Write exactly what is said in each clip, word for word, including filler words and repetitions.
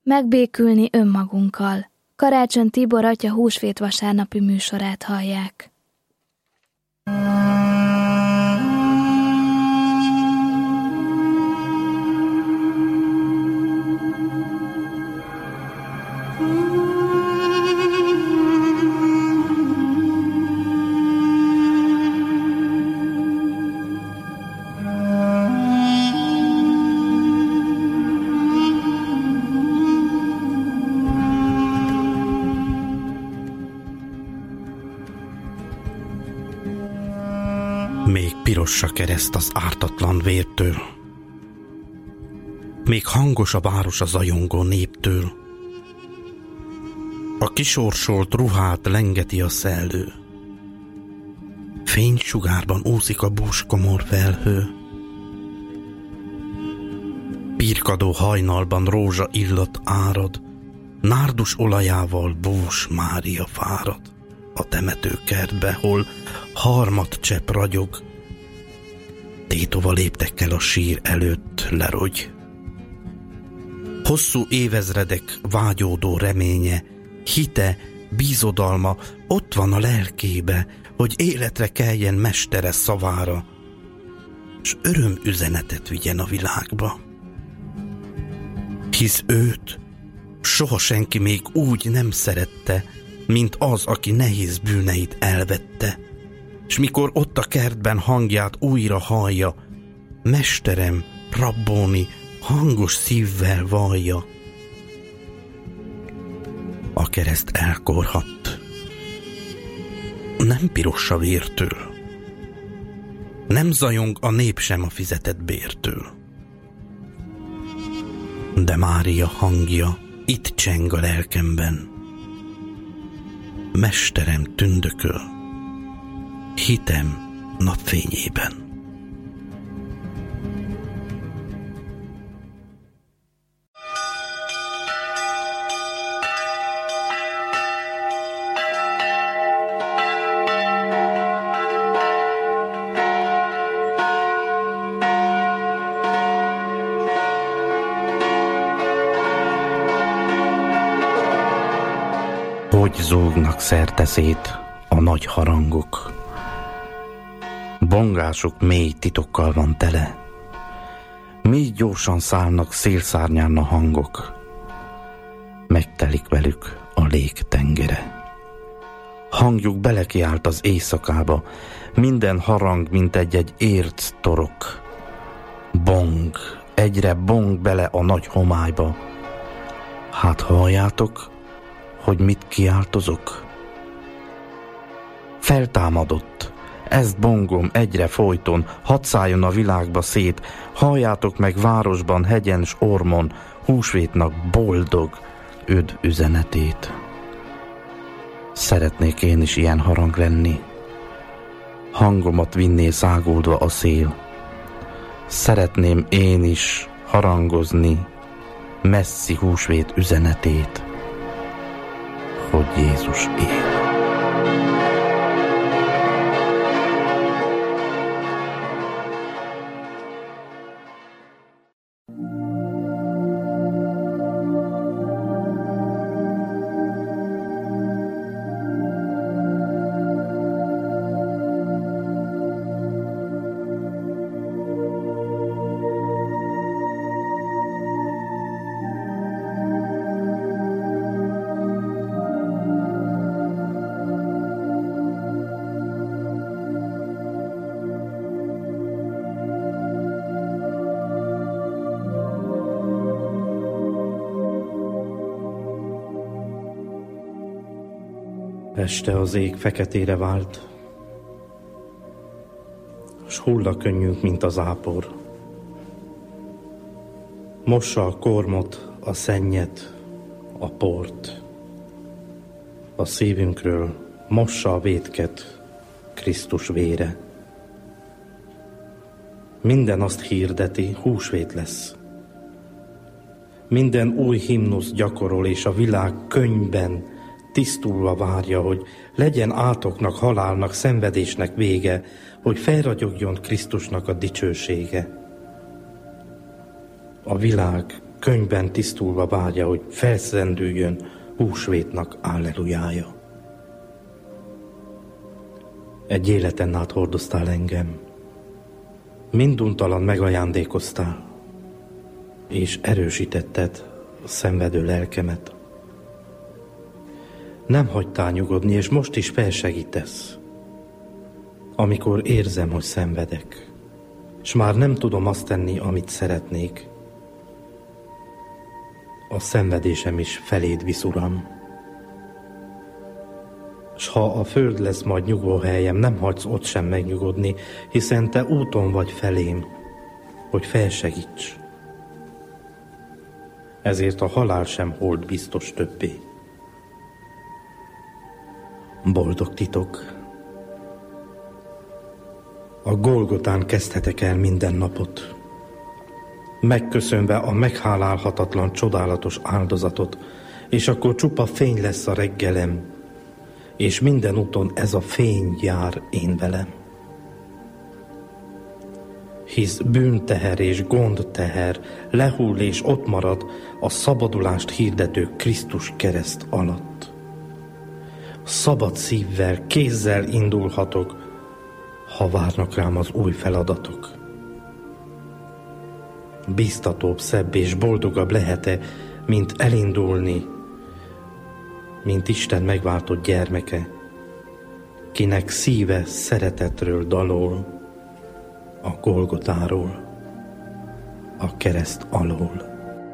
Megbékülni önmagunkkal. Karácsony Tibor atya húsvét vasárnapi műsorát hallják. Még piros a kereszt az ártatlan vértől, még hangos a város a zajongó néptől. A kisorsolt ruhát lengeti a szellő, fénysugárban úszik a búskomor felhő. Pirkadó hajnalban rózsa illat árad, nárdus olajával Bús Mária fárad a temetőkertbe, hol harmat csepp ragyog, tétova léptekkel a sír előtt lerogy. Hosszú évezredek vágyódó reménye, hite, bízodalma ott van a lelkébe, hogy életre keljen mestere szavára, s örömüzenetet vigyen a világba. Hisz őt soha senki még úgy nem szerette, mint az, aki nehéz bűneit elvette, s mikor ott a kertben hangját újra hallja, mesterem, Rabbóni, hangos szívvel vallja. A kereszt elkorhadt, nem piros a vértől, nem zajong a nép sem a fizetett bértől. De Mária hangja itt cseng a lelkemben, mesterem tündököl, hitem napfényében. Hogy zúgnak szerteszét a nagy harangok, bongásuk mély titokkal van tele, mély gyorsan szállnak szélszárnyán a hangok, megtelik velük a lég tengere. Hangjuk belekiált az éjszakába, minden harang, mint egy-egy ért torok. Bong, egyre bong bele a nagy homályba. Hát halljátok, hogy mit kiáltozok? Feltámadott, ezt bongom egyre folyton, hadd szálljon a világba szét, halljátok meg városban, hegyen s ormon, húsvétnak boldog öd üzenetét. Szeretnék én is ilyen harang lenni, hangomat vinné száguldva a szél. Szeretném én is harangozni messzi húsvét üzenetét, hogy Jézus él. Este az ég feketére vált, s hull könnyünk, mint az ápor. Mossa a kormot, a szennyet, a port. A szívünkről mossa a vétket Krisztus vére. Minden azt hirdeti, húsvét lesz. Minden új himnusz gyakorol, és a világ könnyben tisztulva várja, hogy legyen átoknak, halálnak, szenvedésnek vége, hogy felragyogjon Krisztusnak a dicsősége. A világ könyvben tisztulva várja, hogy felszendüljön húsvétnak allelujája. Egy életen át hordoztál engem, minduntalan megajándékoztál, és erősítetted a szenvedő lelkemet. Nem hagytál nyugodni, és most is felsegítesz, amikor érzem, hogy szenvedek, és már nem tudom azt tenni, amit szeretnék. A szenvedésem is feléd visz, Uram. S ha a föld lesz majd nyugovóhelyem, nem hagysz ott sem megnyugodni, hiszen te úton vagy felém, hogy felsegíts. Ezért a halál sem hold biztos többé. Boldog titok! A Golgotán kezdhetek el minden napot, megköszönve a meghálálhatatlan, csodálatos áldozatot, és akkor csupa fény lesz a reggelem, és minden úton ez a fény jár én velem. Hisz bűnteher és gondteher lehull és ott marad a szabadulást hirdető Krisztus kereszt alatt. Szabad szívvel, kézzel indulhatok, ha várnak rám az új feladatok. Biztatóbb, szebb és boldogabb lehet-e, mint elindulni, mint Isten megváltott gyermeke, kinek szíve szeretetről dalol, a Golgotáról, a kereszt alól.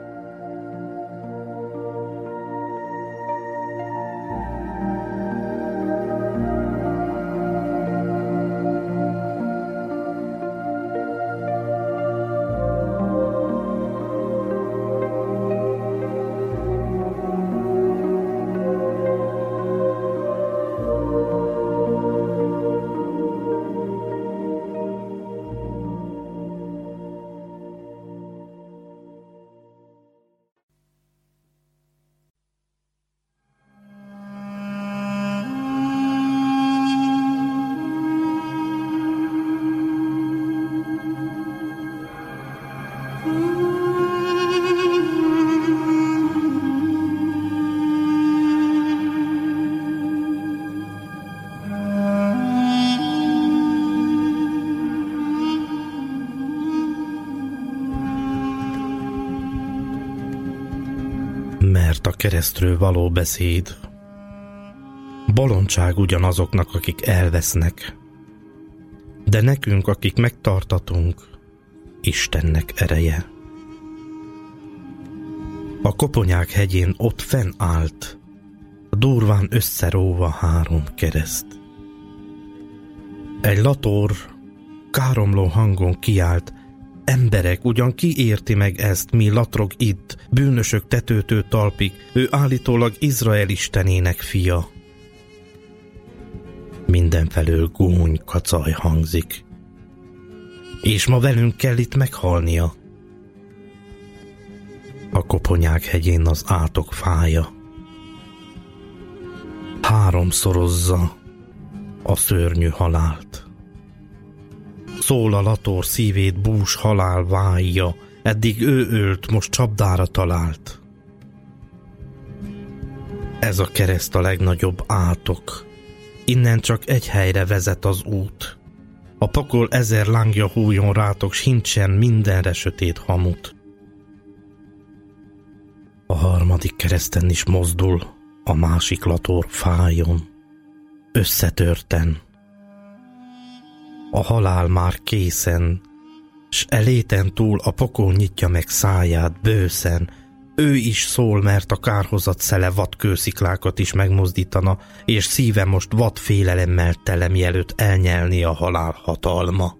Mert a keresztről való beszéd bolondság ugyanazoknak, akik elvesznek, de nekünk, akik megtartatunk, Istennek ereje. A koponyák hegyén ott fenn állt, durván összeróva három kereszt. Egy lator káromló hangon kiált: emberek, ugyan ki érti meg ezt, mi latrog itt, bűnösök tetőtől talpig, ő állítólag Izrael istenének fia. Mindenfelől gúny kacaj hangzik, és ma velünk kell itt meghalnia. A koponyák hegyén az átok fája háromszorozza a szörnyű halált. Szól a lator, szívét bús halál válja, eddig ő ölt, most csapdára talált. Ez a kereszt a legnagyobb átok, innen csak egy helyre vezet az út. A pokol ezer lángja hújon rátok, s hincsen mindenre sötét hamut. A harmadik kereszten is mozdul a másik lator fájon, összetörten. A halál már készen, s eléten túl a pokol nyitja meg száját bőszen. Ő is szól, mert a kárhozat szele vadkősziklákat is megmozdítana, és szíve most vad félelemmel tele, mielőtt elnyelni a halál hatalma.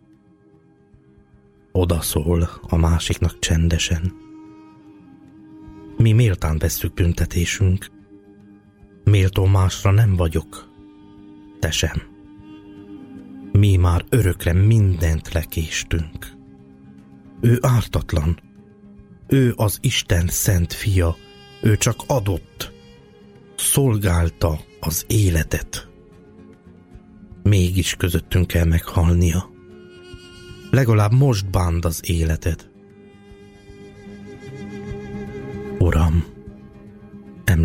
Oda szól a másiknak csendesen: mi méltán vesszük büntetésünk, méltó másra nem vagyok, te sem. Mi már örökre mindent lekéstünk. Ő ártatlan, ő az Isten szent fia, ő csak adott, szolgálta az életet. Mégis közöttünk kell meghalnia. Legalább most bánd az életed.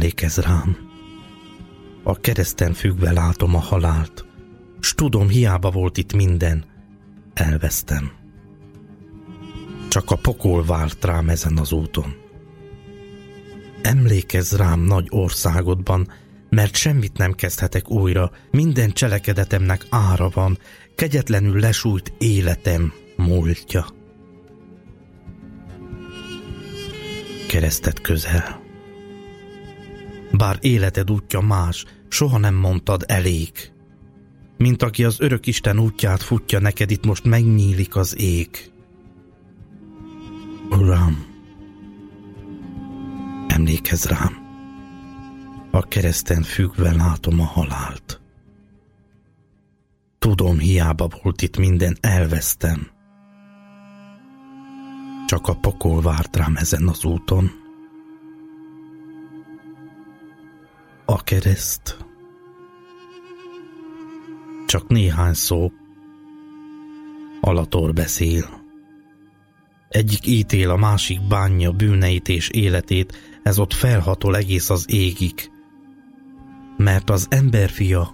Emlékezz rám, a kereszten függve látom a halált, s tudom, hiába volt itt minden, elvesztem. Csak a pokol várt rám ezen az úton. Emlékezz rám nagy országodban, mert semmit nem kezdhetek újra, minden cselekedetemnek ára van, kegyetlenül lesújt életem múltja. Kereszted közel. Bár életed útja más, soha nem mondtad elég. Mint aki az örök Isten útját futja, neked itt most megnyílik az ég. Uram, emlékezz rám, a kereszten függve látom a halált. Tudom, hiába volt itt minden, elvesztem. Csak a pokol várt rám ezen az úton. A kereszt. Csak néhány szó. Alator beszél. Egyik ítél, a másik bánja bűneit és életét, ez ott felhatol egész az égig. Mert az emberfia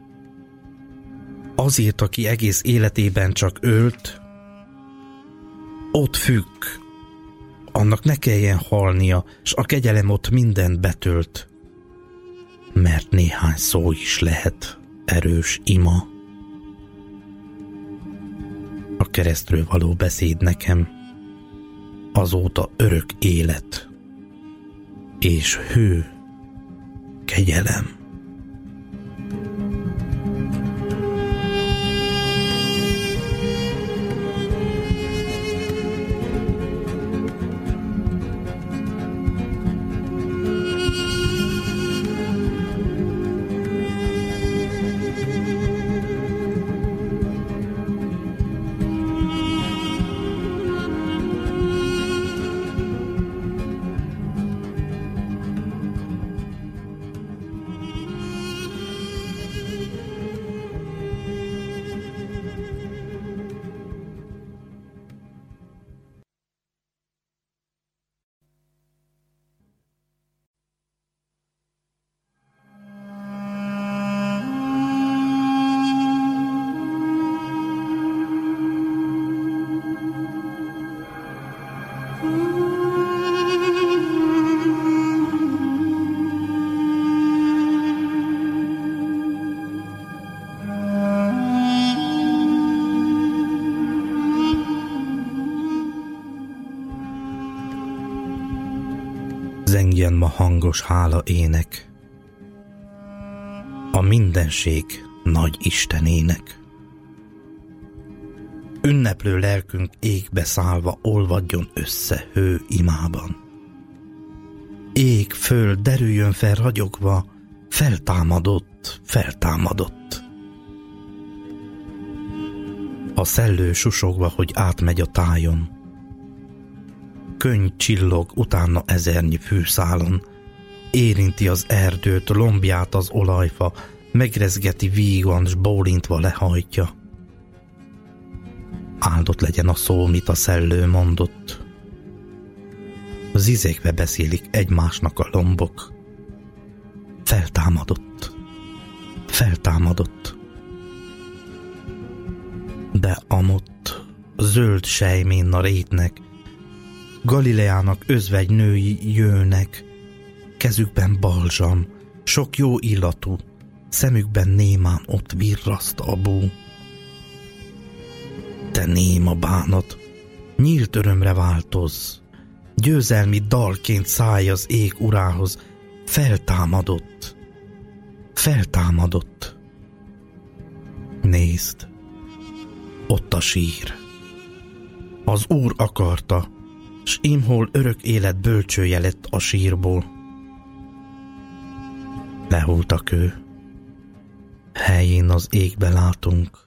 azért, aki egész életében csak ölt, ott függ, annak ne kelljen halnia, s a kegyelem ott mindent betölt. Mert néhány szó is lehet erős ima. A keresztről való beszéd nekem azóta örök élet és hő, kegyelem. Zengjen ma hangos hála ének a mindenség nagy Istenének. Ünneplő lelkünk égbe szállva olvadjon össze hő imában. Ég, föld, derüljön fel ragyogva, feltámadott, feltámadott. A szellő susogva, hogy átmegy a tájon, könny csillog utána ezernyi fűszálon, érinti az erdőt, lombját az olajfa, megrezgeti vígan, s bólintva lehajtja. Áldott legyen a szó, mit a szellő mondott. Zizekve beszélik egymásnak a lombok. Feltámadott, feltámadott. De amott zöld sejmén a rétnek, Galileának özvegy női jönnek, kezükben balzsam, sok jó illatú, szemükben némán ott virraszt a bú. Te néma bánat, nyílt örömre változz, győzelmi dalként szállj az ég urához, feltámadott, feltámadott. Nézd, ott a sír. Az Úr akarta, s imhol örök élet bölcsője lett a sírból. Lehult a kő, helyén az égbe látunk.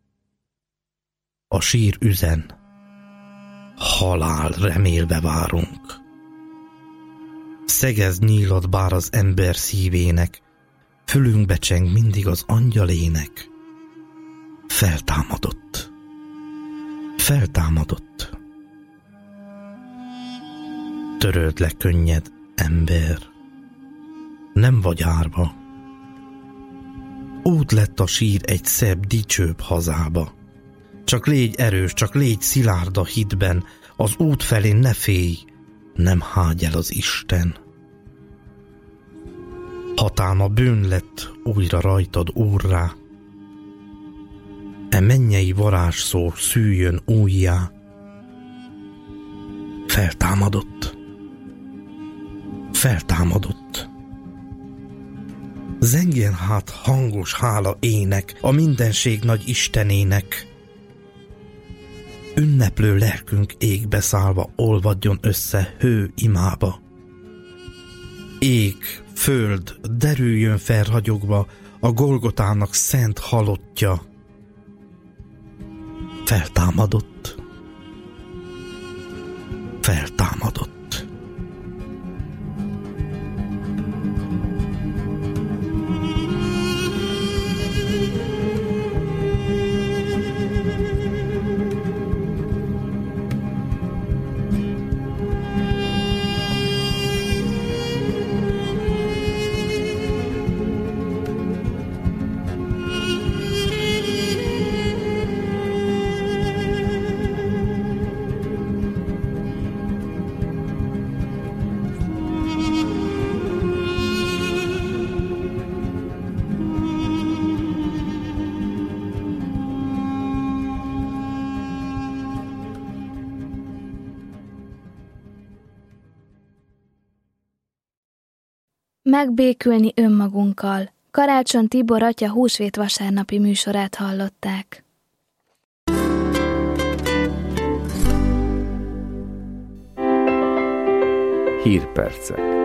A sír üzen, halál remélve várunk. Szegez nyílad bár az ember szívének, fülünkbe cseng mindig az angyalének. Feltámadott, feltámadott. Töröld le könnyed, ember, nem vagy árva. Út lett a sír egy szebb, dicsőbb hazába. Csak légy erős, csak légy szilárd a hitben, az út felé ne félj, nem hágy el az Isten. Hatalma bűn lett újra rajtad úrrá, e mennyei varázsszó szűjjön újjá. Feltámadott, feltámadott. Zengjen hát hangos hála ének a mindenség nagy Istenének. Ünneplő lelkünk égbe szállva olvadjon össze hő imába. Ég, föld, derüljön fel ragyogva a Golgotának szent halottja. Feltámadott, feltámadott. Megbékülni önmagunkkal. Karácsony Tibor atya húsvét vasárnapi műsorát hallották. Hírpercek.